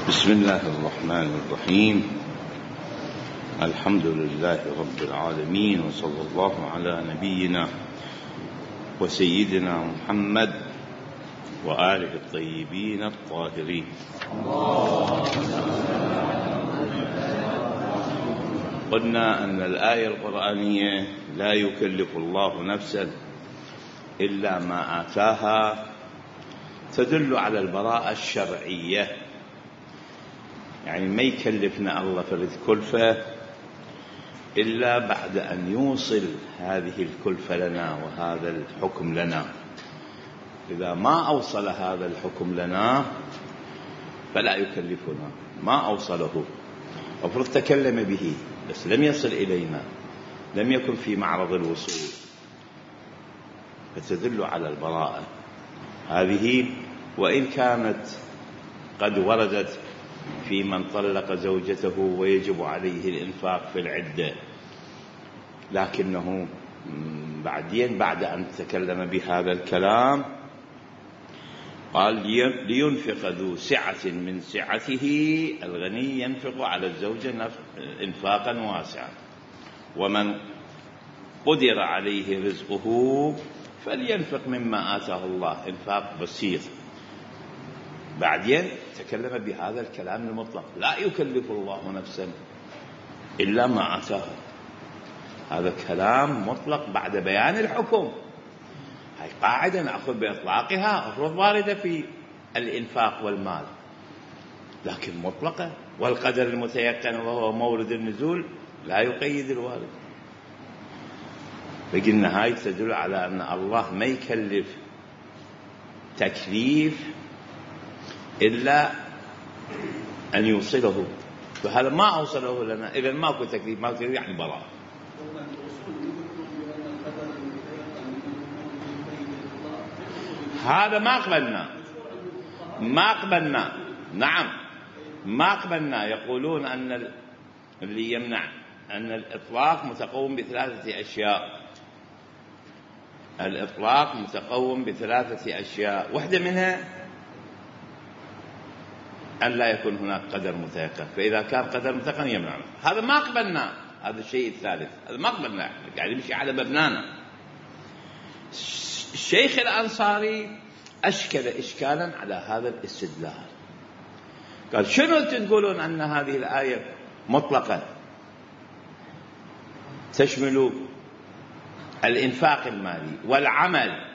بسم الله الرحمن الرحيم. الحمد لله رب العالمين، وصلى الله على نبينا وسيدنا محمد وآله الطيبين الطاهرين. قلنا أن الآية القرآنية لا يكلف الله نفسا إلا ما آتاها تدل على البراءة الشرعية، يعني ما يكلفنا الله فرد كلفة إلا بعد أن يوصل هذه الكلفة لنا وهذا الحكم لنا. إذا ما أوصل هذا الحكم لنا فلا يكلفنا، ما أوصله، المفروض تكلم به بس لم يصل إلينا، لم يكن في معرض الوصول، فتدل على البراءة هذه. وإن كانت قد وردت في من طلق زوجته ويجب عليه الإنفاق في العدة، لكنه بعد أن تكلم بهذا الكلام قال لينفق ذو سعة من سعته، الغني ينفق على الزوجة إنفاقا واسعا، ومن قدر عليه رزقه فلينفق مما آتاه الله، إنفاق بسيط. بعدين تكلم بهذا الكلام المطلق، لا يكلف الله نفسا إلا ما آتاها. هذا كلام مطلق بعد بيان الحكم، هاي قاعدة نأخذ بإطلاقها، أفرض واردة في الإنفاق والمال، لكن مطلقة، والقدر المتيقن وهو مورد النزول لا يقيد الوارد. فقلنا هاي تدل على أن الله ما يكلف تكليف إلا أن يوصله، فهذا ما أوصله لنا، إذا ماكو تكليف، ماكو تكليف يعني براءة. هذا ما قبلنا، نعم ما قبلنا. يقولون أن اللي يمنع أن الإطلاق متقوم بثلاثة أشياء. الإطلاق متقوم بثلاثة أشياء، واحدة منها أن لا يكون هناك قدر متيقن، فإذا كان قدر متيقن يمنع. هذا ما قبلنا، هذا الشيء الثالث، هذا ما قبلنا، قاعد يمشي على مبنانا. الشيخ الأنصاري أشكل إشكالا على هذا الاستدلال، قال شنو تقولون أن هذه الآية مطلقة تشمل الإنفاق المالي والعمل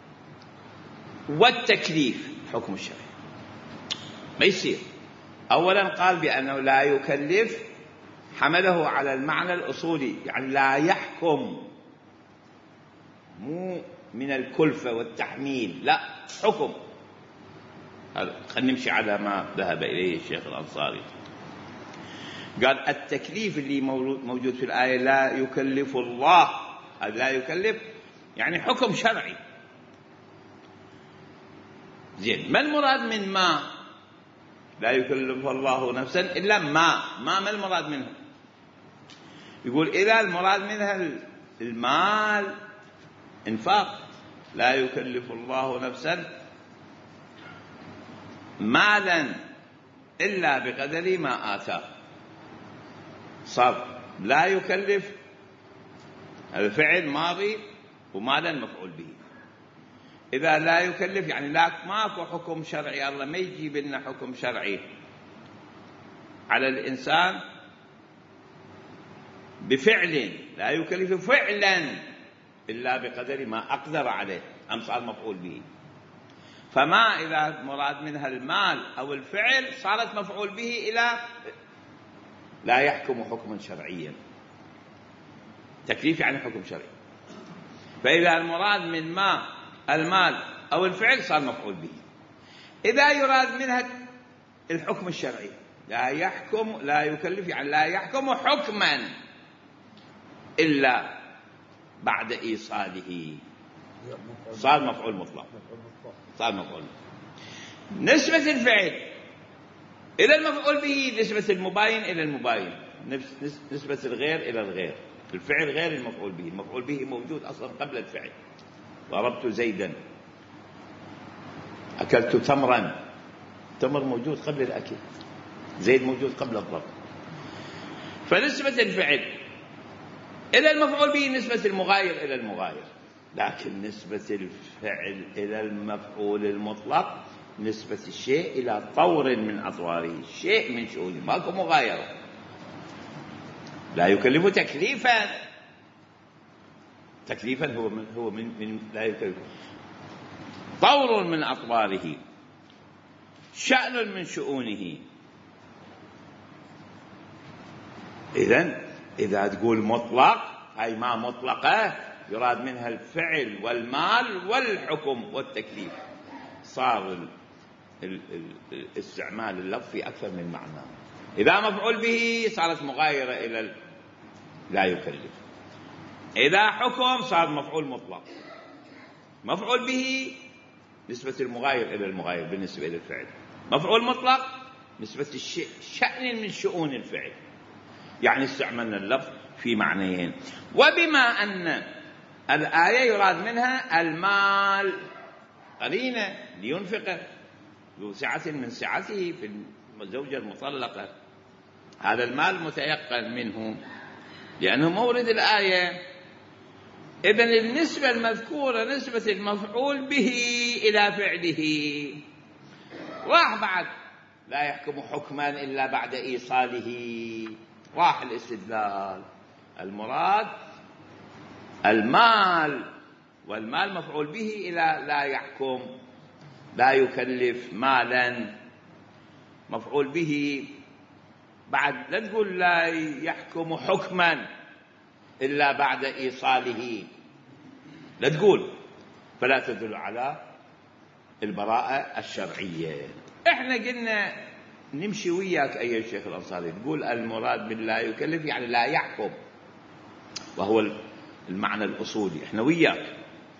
والتكليف حكم الشرعي؟ ما يصير. أولا قال بأنه لا يكلف، حمله على المعنى الأصولي، يعني لا يحكم، مو من الكلفة والتحميل، لا حكم. خلينا نمشي على ما ذهب إليه الشيخ الأنصاري. قال التكليف اللي موجود في الآية لا يكلف الله، لا يكلف يعني حكم شرعي. زين، ما المراد من ما لا يكلف الله نفسا إلا ما المراد منه؟ يقول إذا المراد منها المال إنفاق، لا يكلف الله نفسا مالا إلا بقدر ما آتاه، صار لا يكلف الفعل ماضي ومالا مفعول به. إذا لا يكلف يعني لا ماكو حكم شرعي، الله ما يجيب لنا حكم شرعي على الإنسان بفعل، لا يكلف فعلا إلا بقدر ما أقدر عليه، صار مفعول به. فما إذا مراد منها المال أو الفعل صارت مفعول به إلى لا يحكم حكما شرعيا. تكليف يعني حكم شرعي. فإذا المراد من ما المال أو الفعل صار مفعول به. إذا يراد منها الحكم الشرعي لا يكلف يعني لا يحكم حكما إلا بعد إيصاله، صار مفعول مطلق، صار مفعول. نسبة الفعل إلى المفعول به نسبة المباين إلى المباين، نسبة الغير إلى الغير. الفعل غير المفعول به، المفعول به موجود أصلا قبل الفعل. ضربت زيدا، أكلت تمرا، التمر موجود قبل الأكل، زيد موجود قبل الضرب. فنسبة الفعل إلى المفعول به نسبة المغاير إلى المغاير، لكن نسبة الفعل إلى المفعول المطلق نسبة الشيء إلى طور من أطواره، شيء من شؤونه، ماكو مغايرة. لا يكلف تكليفا هو من لا يكلف، طور من أطواره، شأن من شؤونه. إذا تقول مطلق، هاي ما مطلقة يراد منها الفعل والمال والحكم والتكليف، صار استعمال اللفظ في أكثر من معنى. إذا مفعول به صارت مغايرة إلى لا يكلف، إذا حكم صار مفعول مطلق. مفعول به نسبة المغاير إلى المغاير بالنسبة إلى الفعل، مفعول مطلق نسبة شأن من شؤون الفعل. يعني استعملنا اللفظ في معنيين. وبما أن الآية يراد منها المال قرينة لينفق ذو سعة من سعته في الزوجة المطلقة، هذا المال متيقن منه لأنه مورد الآية. إذن النسبة المذكورة نسبة المفعول به إلى فعله. راح بعد لا يحكم حكما إلا بعد إيصاله، راح الاستدلال. المراد المال، والمال مفعول به إلى لا يحكم، لا يكلف مالا، مفعول به. بعد لا تقول لا يحكم حكما إلا بعد إيصاله، لا تقول، فلا تدل على البراءة الشرعية. احنا قلنا نمشي وياك أيها الشيخ الأنصاري، تقول المراد باللا يكلف يعني لا يحكم، وهو المعنى الأصولي. احنا وياك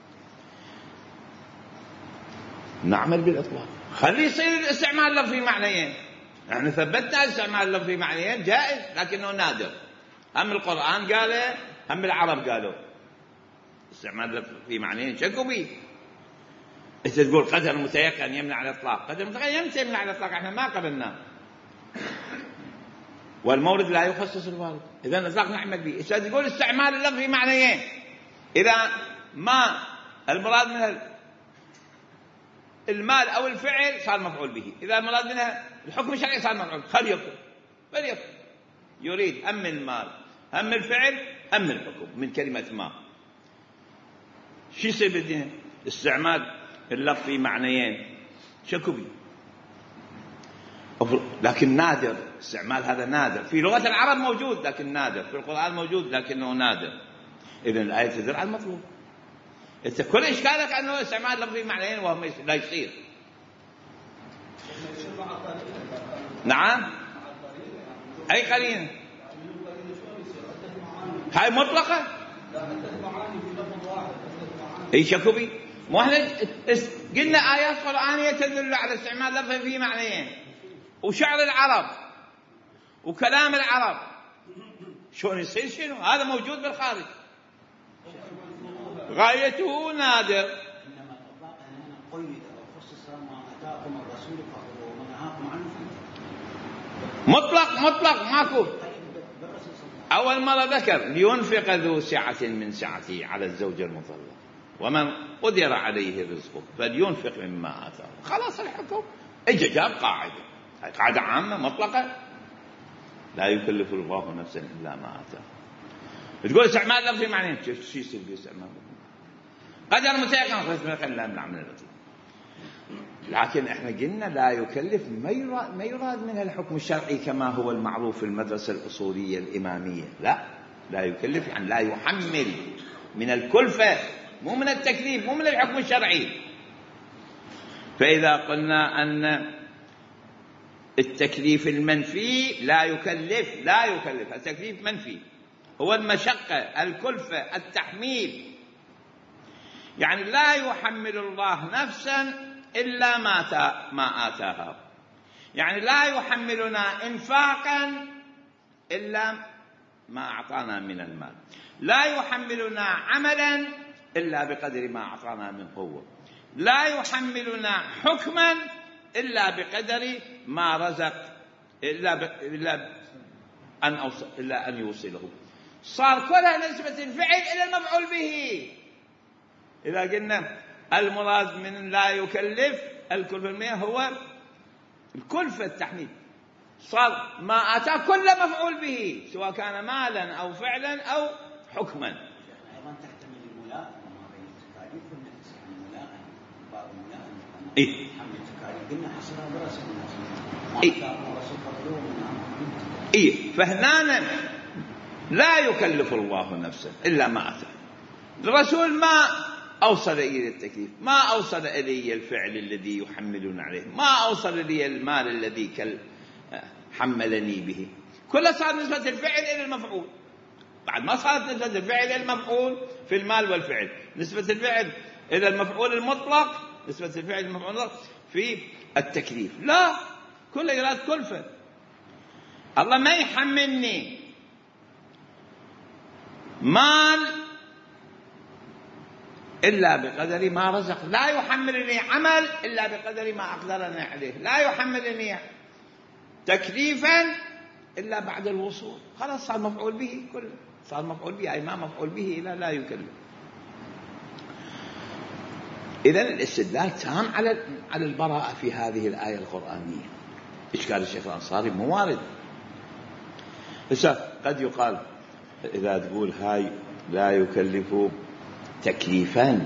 نعمل بالإطلاق، خلي يصير الاستعمال اللفظي في معنيين. احنا ثبتنا الاستعمال اللفظي في معنيين جائز، لكنه نادر. هم القرآن قاله، هم العرب قالوا استعمال اللفظ في معنيين شكوا به. انت تقول قدر متيقن يمنع الإطلاق، قدر متيقن يمنع الإطلاق، احنا ما قبلناه. والمورد لا يخصص الوارد، إذا الإطلاق نعمل به. إذا تقول استعمال اللفظ في معنيين، إذا ما المراد منها المال أو الفعل صار مفعول به، إذا المراد منها الحكم الشرعي صار مفعول. فليكن يريد أم المال أم الفعل أم الحكم من كلمة ما. شو يصير بالدين؟ استعمال اللفظ في معنيين شكو به، لكن نادر. استعمال هذا نادر في لغة العرب، موجود لكن نادر، في القرآن موجود لكنه نادر. إذن الآية تدل على المطلوب. أنت كل إشكالك أنه استعمال لفظ في معنيين وهو لا يصير. نعم، أي قرينة؟ هاي مطلقة؟ أي شكو بي؟ مو احنا قلنا آيات قرآنية تدل على استعمال لفظ في معنيين، وشعر العرب وكلام العرب، شلون يصير؟ شنو هذا موجود بالخارج، غايته نادر. إنما الإطلاق هنا قيد أو خصص ما أتاكم الرسول فخذوه وما نهاكم عنه مطلق ماكو. أول مرة ذكر لينفق ذو سعة من سعته على الزوجة المطلقة، ومن قدر عليه رزقه فلينفق مما آتاه. خلاص الحكم اجى جاب قاعدة عامة مطلقة، لا يكلف الله نفسا إلا ما آتاه. تقول استعمال لفظي معنى شو يصير باستعمال قدر متيقن خلينا نعمل الإطلاق. لكن احنا قلنا لا يكلف ما يراد منها الحكم الشرعي كما هو المعروف في المدرسة الأصولية الإمامية. لا يكلف يعني لا يحمل من الكلفة، مو من التكليف، مو من الحكم الشرعي. فإذا قلنا أن التكليف المنفي لا يكلف التكليف منفي هو المشقة، الكلفة، التحميل. يعني لا يحمل الله نفسا إلا ما آتاها. يعني لا يحملنا إنفاقا إلا ما أعطانا من المال، لا يحملنا عملا إلا بقدر ما أعطانا من قوة، لا يحملنا حكما إلا بقدر ما رزق إلا أن يوصله. صار كلها نسبة الفعل إلى المفعول به. إذا قلنا المراد من لا يكلف الكلفة المية هو الكلفة التحميل، صار ما أتى كل مفعول به سواء كان مالا أو فعلا أو حكما. أيضا تحتمل الملاءة وما بين التكاليف والنفس، يعني الملاءة بعض الملاءة إيه؟ حمل التكاليف قلنا حصلها برسم الناس إيه؟ إيه؟ فهنا لا يكلف الله نفسا إلا ما أتى. الرسول ما أوصل إلي التكليف، ما أوصل إلي الفعل الذي يحملون عليه، ما أوصل إلي المال الذي حملني به. كله صار نسبة الفعل إلى المفعول. بعد ما صارت نسبة الفعل إلى المفعول في المال والفعل، نسبة الفعل إلى المفعول المطلق، نسبة الفعل المفعول المطلق في التكليف. لا، كل إيراد كلفة. الله ما يحملني مال إلا بقدر ما رزق، لا يحملني عمل إلا بقدر ما أقدرني عليه، لا يحملني تكليفا إلا بعد الوصول. خلاص صار مفعول به، كله صار مفعول به، أي ما مفعول به إلا لا يكلف. إذن الاستدلال تام على البراءة في هذه الآية القرآنية. إشكال الشيخ الأنصاري مو وارد. قد يقال إذا تقول هاي لا يكلف تكليفا،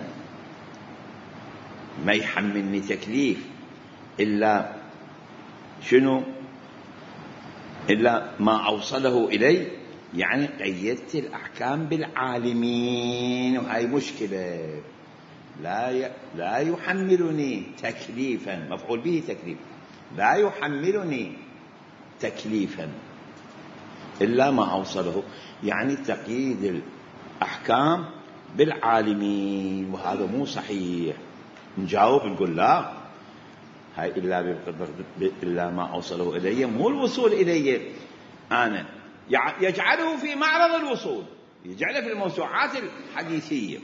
ما يحملني تكليف إلا شنو؟ إلا ما أوصله إلي، يعني قيدت الأحكام بالعالمين، وهي مشكلة. لا يحملني تكليفا، مفعول به تكليف، لا يحملني تكليفا إلا ما أوصله، يعني تقييد الأحكام بالعالمين، وهذا مو صحيح. نجاوب نقول لا، هاي إلا ما أوصله إلي، مو الوصول إلي أنا، يجعله في معرض الوصول، يجعله في الموسوعات الحديثية.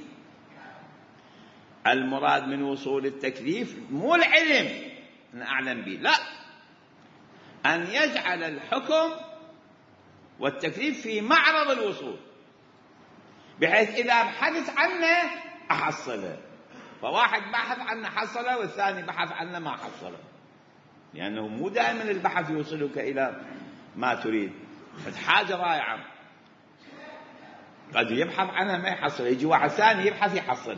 المراد من وصول التكليف مو العلم أن أعلم به، لا، أن يجعل الحكم والتكليف في معرض الوصول، بحيث إذا بحثت عنه أحصله. فواحد بحث عنه حصله، والثاني بحث عنه ما حصله، لأنه مو دائما البحث يوصلك إلى ما تريد. حاجة رائعة قد يبحث عنها ما يحصل، يجي واحد ثاني يبحث يحصل.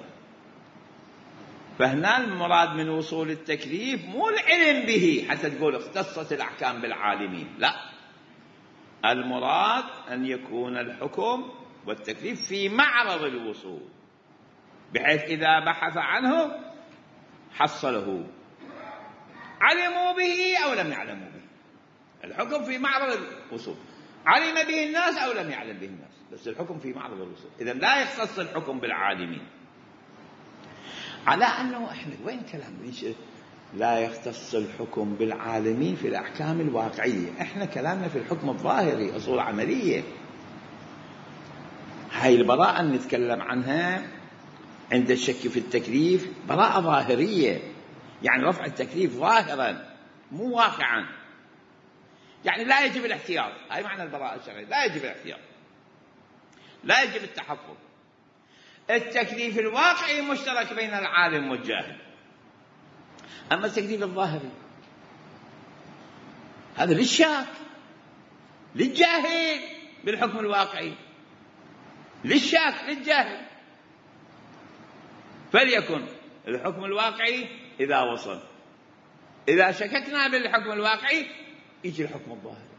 فهنا المراد من وصول التكليف مو العلم به حتى تقول اختصت الأحكام بالعالمين، لا، المراد أن يكون الحكم والتكليف في معرض الوصول، بحيث إذا بحث عنه حصله، علموا به أو لم يعلموا به. الحكم في معرض الوصول، علم به الناس أو لم يعلم به الناس، بس الحكم في معرض الوصول. إذن لا يختص الحكم بالعالمين، على أنه إحنا وين كلام لا يختص الحكم بالعالمين في الأحكام الواقعية. إحنا كلامنا في الحكم الظاهري، أصول عملية. هاي البراءة نتكلم عنها عند الشك في التكليف براءة ظاهرية، يعني رفع التكليف ظاهرا مو واقعا، يعني لا يجب الاحتياط. هاي معنى البراءة الشرعية، لا يجب الاحتياط، لا يجب التحفظ. التكليف الواقعي مشترك بين العالم والجاهل، أما التكليف الظاهري هذا للشاك، للجاهل بالحكم الواقعي، للشاك للجاهل. فليكن الحكم الواقعي إذا وصل، إذا شككنا بالحكم الواقعي يجي الحكم الظاهري.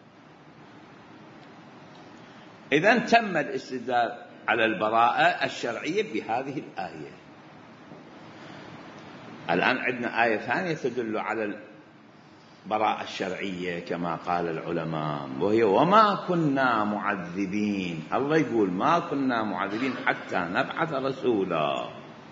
إذن تم الاستدلال على البراءة الشرعية بهذه الآية. الآن عندنا آية ثانية تدل على البراءة الشرعية كما قال العلماء، وهي وما كنا معذبين. الله يقول ما كنا معذبين حتى نبعث رسولا.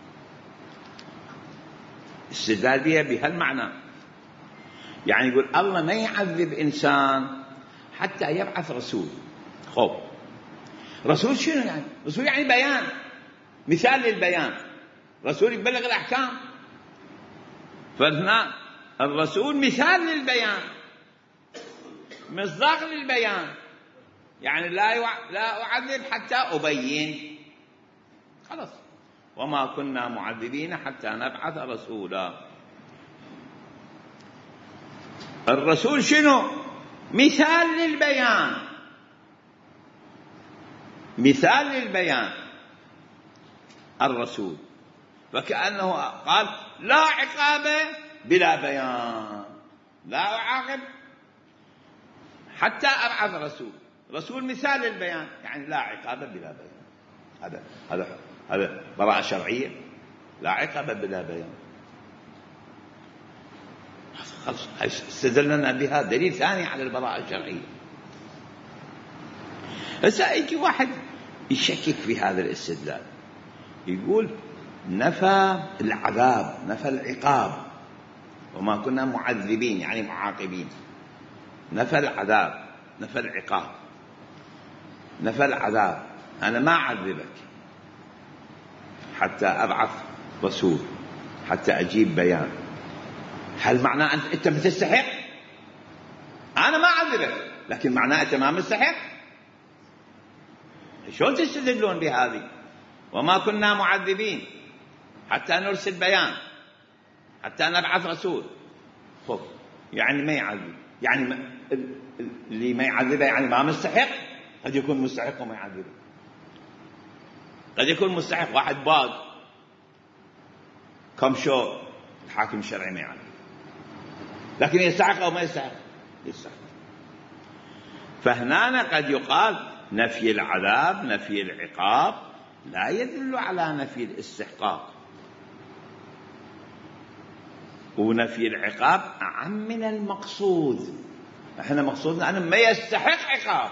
استدلال بها بهالمعنى، يعني يقول الله ما يعذب إنسان حتى يبعث رسول. خب رسول شنو يعني؟ رسول يعني بيان، مثال للبيان، رسول يبلغ الأحكام. فهنا الرسول مثال للبيان، مصداق للبيان، يعني لا أعذب حتى أبين، خلاص. وما كنا معذبين حتى نبعث رسولا. الرسول شنو؟ مثال للبيان، مثال للبيان الرسول. فكأنه قال لا عقاب بلا بيان، لا أعاقب حتى أبعث رسول. رسول مثال للبيان، يعني لا عقاب بلا بيان. هذا براءة شرعية، لا عقاب بلا بيان. خلاص استدلنا بها دليل ثاني على البراءة الشرعية. هسه يجي واحد يشكك في هذا الاستدلال، يقول نفى العذاب، نفى العقاب، وما كنا معذبين يعني معاقبين. نفى العذاب، نفى العقاب، نفى العذاب، أنا ما أعذبك حتى أبعث رسول، حتى أجيب بيان. هل معناه أنت ما تستحق؟ أنا ما أعذبك، لكن معناه أنت ما مستحق؟ شلون تستدلون بهذه؟ وما كنا معذبين حتى نرسل بيان، حتى نبعث رسول. خب يعني ما يعذب، يعني اللي ما يعذبه يعني ما مستحق. قد يكون مستحق وما يعذبه، قد يكون مستحق. واحد باق كم شو الحاكم الشرعي ما يعذب، لكن يستحق أو ما يستحق؟ يستحق. فهنا قد يقال نفي العذاب، نفي العقاب لا يدل على نفي الاستحقاق، ونفي العقاب أعم من المقصود. احنا مقصودنا أنه ما يستحق عقاب.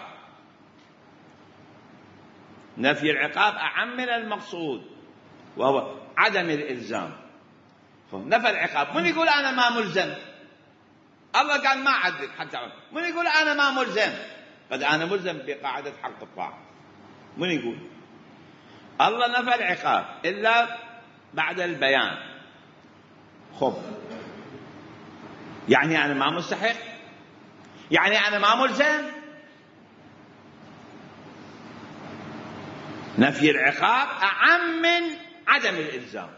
نفي العقاب أعم من المقصود وهو عدم الإلزام. نفى العقاب، من يقول أنا ما ملزم؟ الله قال ما عذب حتى عذب. من يقول أنا ما ملزم؟ قد أنا ملزم بقاعدة حق الطاعة. من يقول؟ الله نفى العقاب إلا بعد البيان. خب يعني أنا ما مستحق؟ يعني أنا ما ملزم؟ نفي العقاب أعم من عدم الإلزام.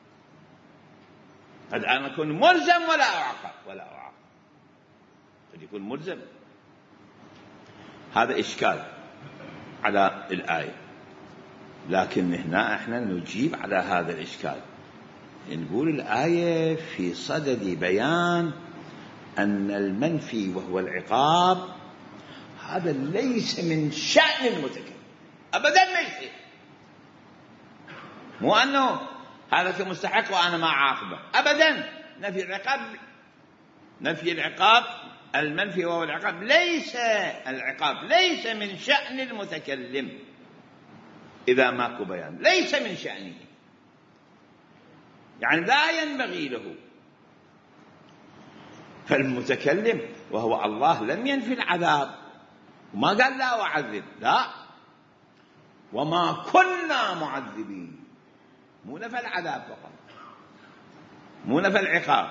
قد أنا أكون ملزم ولا أعاقب، قد يكون ملزم. هذا إشكال على الآية، لكن هنا احنا نجيب على هذا الإشكال. نقول الآية في صدد بيان أن المنفي وهو العقاب هذا ليس من شأن المتكلم أبدا، ما يصير. مو أنه هذا مستحق وأنا ما عاقبه أبدا. نفي العقاب المنفي وهو العقاب ليس، العقاب ليس من شأن المتكلم إذا ماكو بيان، ليس من شأنه، يعني لا ينبغي له. فالمتكلم وهو الله لم ينفي العذاب، وما قال لا أعذب، لا، وما كنا معذبين. مو نفى العذاب فقط، مو نفى العقاب،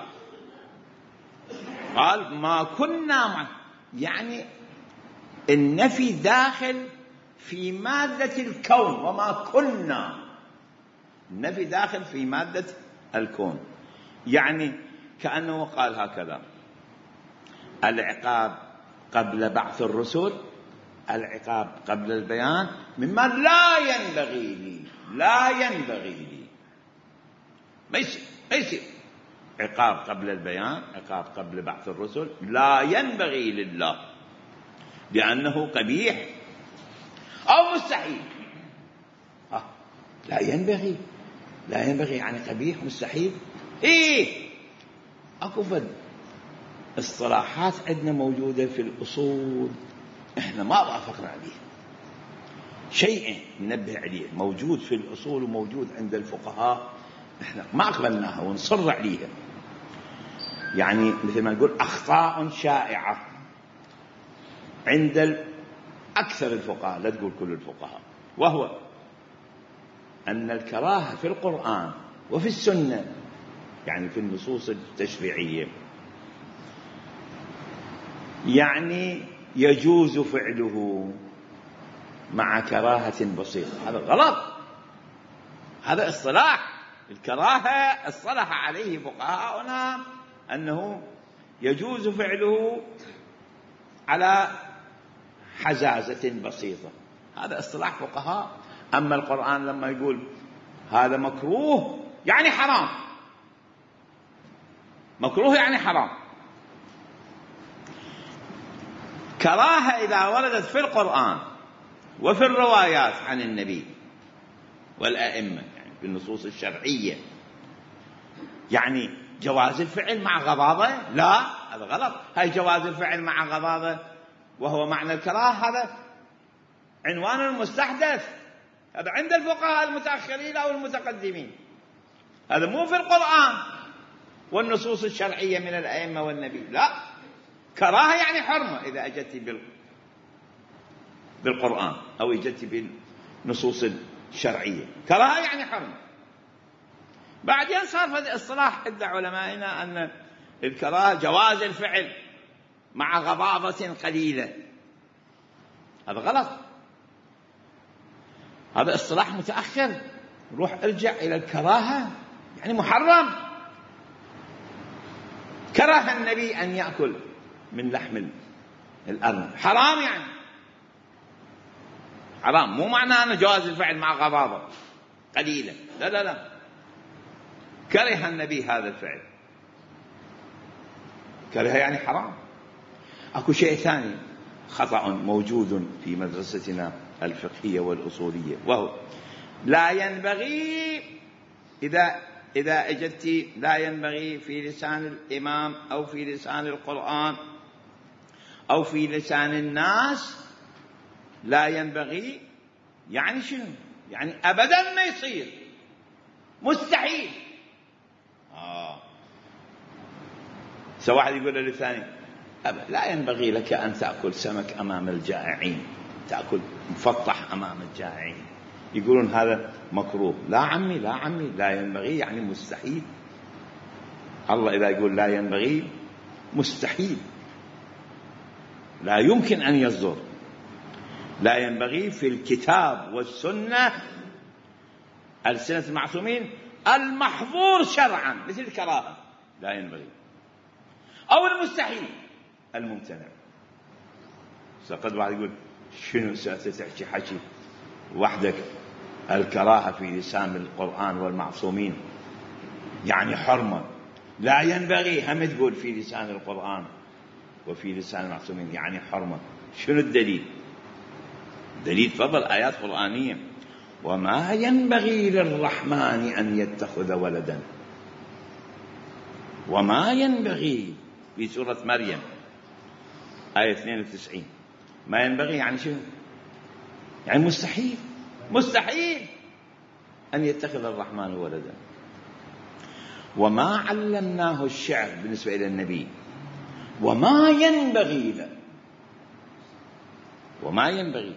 قال ما كنا يعني النفي داخل في مادة الكون. وما كنا، النفي داخل في مادة الكون، يعني كأنه قال هكذا: العقاب قبل بعث الرسل، العقاب قبل البيان مما لا ينبغي لي، لا ينبغي لي، ما يصير عقاب قبل البيان، عقاب قبل بعث الرسل، لا ينبغي لله لأنه قبيح أو مستحيل. لا ينبغي، لا ينبغي يعني قبيح مستحيل. أكو فد اصطلاحات عندنا موجودة في الأصول إحنا ما وافقنا عليها، شيء ننبه عليه موجود في الأصول وموجود عند الفقهاء إحنا ما أقبلناها ونصر عليها. يعني مثل ما نقول أخطاء شائعة عند أكثر الفقهاء، لا تقول كل الفقهاء، وهو أن الكراهة في القرآن وفي السنة، يعني في النصوص التشريعية، يعني يجوز فعله مع كراهة بسيطة، هذا غلط. هذا اصطلاح الكراهة اصطلح عليه فقهاؤنا أنه يجوز فعله على حزازة بسيطة، هذا اصطلاح فقهاء. أما القرآن لما يقول هذا مكروه يعني حرام، مكروه يعني حرام. كراهة إذا وردت في القرآن وفي الروايات عن النبي والأئمة، يعني في النصوص الشرعية، يعني جواز الفعل مع غضاضة، لا هذا غلط. هاي جواز الفعل مع غضاضة وهو معنى الكراهة، هذا عنوان المستحدث، هذا عند الفقهاء المتأخرين أو المتقدمين، هذا مو في القرآن والنصوص الشرعية من الأئمة والنبي. لا، كراهة يعني حرمة إذا أجت بالقرآن أو أجت بالنصوص الشرعية، كراهة يعني حرمة. بعدين صار هذا اصطلاح عند علمائنا أن الكراهة جواز الفعل مع غضاضة قليلة، هذا غلط، هذا اصطلاح متأخر. روح ارجع إلى الكراهة يعني محرم. كره النبي أن يأكل من لحم الأرنب، حرام يعني حرام، مو معناه أنه جواز الفعل مع غضاضة قليلة، لا لا لا، كره النبي هذا الفعل، كره يعني حرام. أكو شيء ثاني خطأ موجود في مدرستنا الفقهية والأصولية، وهو لا ينبغي إذا أجدت لا ينبغي في لسان الإمام أو في لسان القرآن أو في لسان الناس، لا ينبغي يعني شنو؟ يعني أبدا ما يصير، مستحيل. سواحد يقول للثاني لا ينبغي لك أن تأكل سمك أمام الجائعين، تأكل مفطح أمام الجائعين، يقولون هذا مكروه. لا عمي لا عمي، لا ينبغي يعني مستحيل. الله إذا يقول لا ينبغي مستحيل، لا يمكن أن يصدر. لا ينبغي في الكتاب والسنة ألسنة المعصومين المحظور شرعا مثل الكراهة، لا ينبغي، أو المستحيل الممتنع. قد واحد يقول شنو ستحكي حكي وحدك الكراهة في لسان القرآن والمعصومين يعني حرمة، لا ينبغي هم تقول في لسان القرآن وفي لسان المعصومين يعني حرمة. شنو الدليل؟ دليل فضل آيات قرآنية، وما ينبغي للرحمن أن يتخذ ولدا، وما ينبغي في سورة مريم آية 92، ما ينبغي يعني شنو؟ يعني مستحيل، مستحيل أن يتخذ الرحمن ولدا. وما علمناه الشعر بالنسبة إلى النبي، وما ينبغي له، وما ينبغي،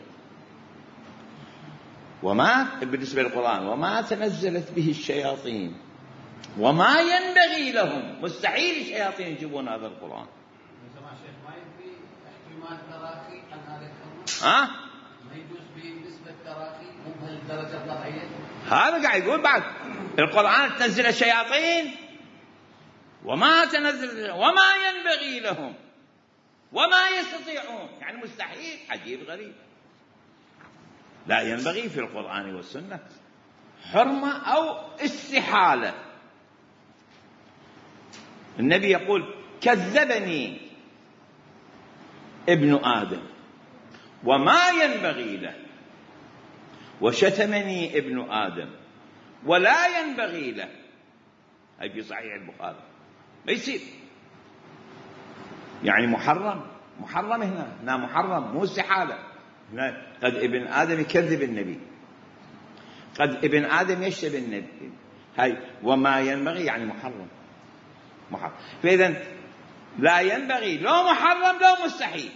وما بالنسبة للقرآن وما تنزلت به الشياطين، وما ينبغي لهم، مستحيل الشياطين يجيبون هذا القرآن. ما يبي احتمال تراخي عن هذا الحكم، ما يجوز بالنسبة التراخي مو بهالدرجة الطبيعية. هذا قاعد يقول بعد القرآن تنزل الشياطين وما تنزل وما ينبغي لهم وما يستطيعون، يعني مستحيل، عجيب غريب. لا ينبغي في القرآن والسنة حرمة أو استحالة. النبي يقول كذبني ابن آدم وما ينبغي له، وشتمني ابن آدم ولا ينبغي له، هاي في صحيح البخاري، ما يصير، يعني محرم، محرم هنا محرم مو استحالة. هنا قد ابن آدم يكذب النبي، قد ابن آدم يشتم النبي، هاي وما ينبغي يعني محرم، محرم. فإذا لا ينبغي لا محرم لا مستحيل.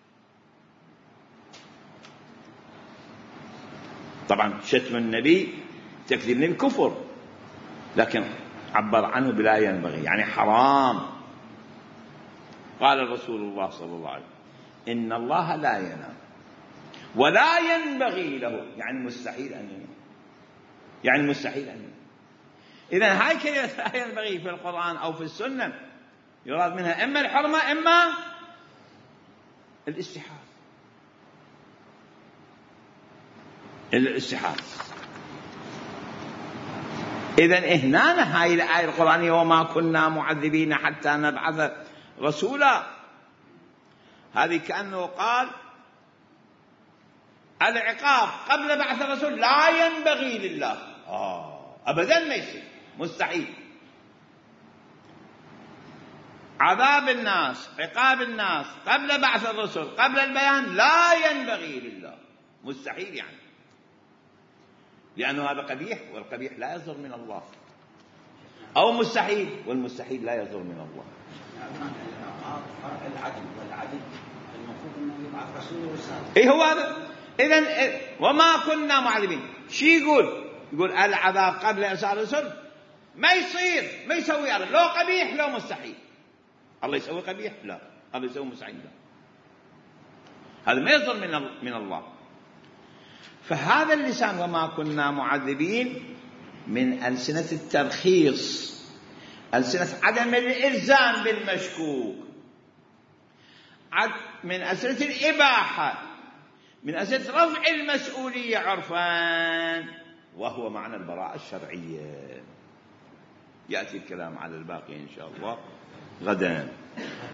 طبعا شتم النبي تكذيب النبي كفر، لكن عبر عنه بلا ينبغي يعني حرام. قال رسول الله صلى الله عليه وسلم إن الله لا ينام ولا ينبغي له، يعني مستحيل أن ينام، يعني مستحيل أن ينام. إذن هاي كلمة لا ينبغي في القرآن أو في السنة يراد منها إما الحرمة إما الاستحالة. إذن هنا هاي الآية القرآنية وما كنا معذبين حتى نبعث رسولا، هذه كأنه قال العقاب قبل بعث الرسول لا ينبغي لله، أبدا ما يصير، مستحيل. عذاب الناس عقاب الناس قبل بعث الرسل قبل البيان لا ينبغي لله، مستحيل يعني، لأنه هذا قبيح والقبيح لا يصدر من الله، أو مستحيل والمستحيل لا يصدر من الله. العدل والعدل المفروض أنه يبعث رسول ورسالة. إيه هو هذا؟ إذن وما كنا معذبين، شو يقول العذاب قبل إرسال الرسل ما يصير، ما يسوي هذا، لو قبيح لو مستحيل. الله يسوي قبيح؟ لا. الله يسوي مستحيل؟ لا. هذا ما يصدر من الله. فهذا اللسان وما كنا معذبين من ألسنة الترخيص، ألسنة عدم الإلزام بالمشكوك، من ألسنة الإباحة، من ألسنة رفع المسؤولية عرفان، وهو معنى البراءة الشرعية. يأتي الكلام على الباقي إن شاء الله غدا.